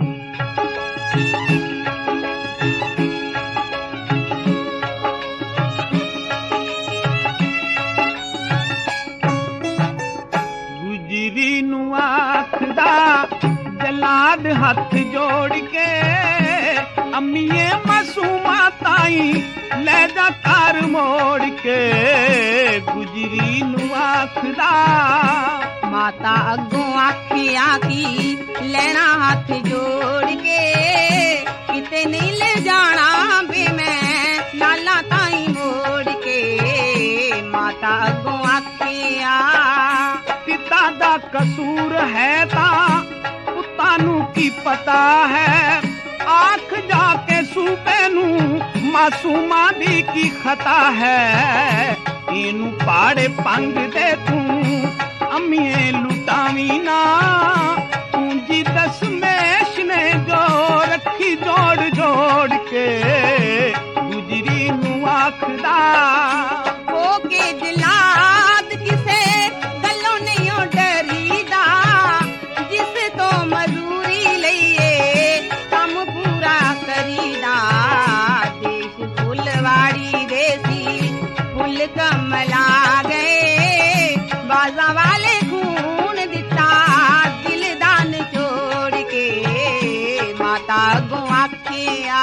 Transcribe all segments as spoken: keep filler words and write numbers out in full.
ਗੁਜਰੀ ਨੂੰ ਆਖਦਾ ਜਲਾਦ ਹੱਥ ਜੋੜ ਕੇ, ਅੰਮੀਏ ਮਾਸੂਮਾ ਤਾਈ ਲੈ ਜਾ ਘਰ ਮੋੜ ਕੇ। ਗੁਜਰੀ ਨੂੰ ਆਖਦਾ ਮਾਤਾ ਅੱਗੋਂ ਆਖਿਆ ਕੀ ਲੈਣਾ ਹੱਥ ਜੋੜ ਕੇ, ਕਿਤੇ ਨਹੀਂ ਲੈ ਜਾਣਾ ਵੇ ਮੈਂ ਲਾਲਾ ਤਾਈ ਮੋੜ ਕੇ। ਮਾਤਾ ਅੱਗੋਂ ਆਖਿਆ ਪਿਤਾ ਦਾ ਕਸੂਰ ਹੈ ਤਾਂ ਪੁੱਤਾਂ ਨੂੰ ਕੀ ਪਤਾ ਹੈ, ਆਖ ਜਾ ਕੇ ਸੂਬੇ ਨੂੰ ਮਾਸੂਮਾਂ ਦੀ ਕੀ ਖਤਾ ਹੈ। ਇਹਨੂੰ ਪਾੜੇ ਪੰਗ ਦੇ ਤੂੰ ਅੰਮੀਏ ਲੁਟਾਵੀਂ ਨਾ, ਪੂੰਜੀ ਦਸਮੇਸ਼ ਨੇ ਜੋ ਰੱਖੀ ਜੋੜ ਜੋੜ ਕੇ। ਗੁਜਰੀ ਨੂੰ ਆਖਦਾ ਹੋ ਕੇ ਜਲਾਦ ਕਿਸੇ ਗੱਲੋਂ ਨਹੀਂ ਓ ਡਰੀਦਾ, ਜਿਸ ਤੋਂ ਮਜ਼ਦੂਰੀ ਲਈਏ ਕੰਮ ਪੂਰਾ ਕਰੀਦਾ। ਦੇਸ਼ ਫੁੱਲਵਾੜੀ ਦੇ ਸੀ ਫੁੱਲ ਕਮਲਾ ਗਏ, ਬਾਜ਼ਾਂ ਵਾਲੇ ਖੂਨ ਦਿੱਤਾ ਦਿਲ ਦਾ ਨਿਚੋੜ ਕੇ। ਮਾਤਾ ਅੱਗੋਂ ਆਖਿਆ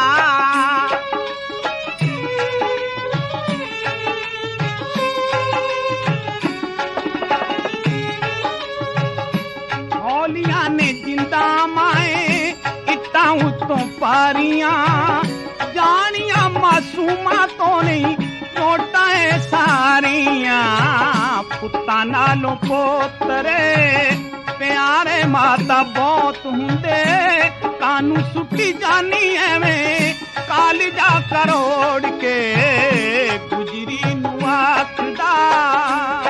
ਹੌਲੀਆਂ ਨੇ ਜਿੰਦਾ ਮਾਏ ਇੱਟਾਂ ਉੱਤੋਂ ਪਾਰੀਆਂ, ਜਾਣੀਆਂ ਮਾਸੂਮਾਂ ਤੋਂ ਨਹੀਂ ਨੋਟਾਂ ਏ ਸਾਰੀਆਂ। ਪੁੱਤਾਂ ਨਾਲੋਂ ਪੋਤਰੇ ਪਿਆਰੇ ਮਾਤਾ ਬਹੁਤ ਹੁੰਦੇ, ਕਾਨੂੰ ਸੁੱਟੀ ਜਾਨੀ ਐਵੇਂ ਕਾਲਜਾ ਕਰੋੜ ਕੇ। ਗੁਜਰੀ ਨੂੰ ਆਖਦਾ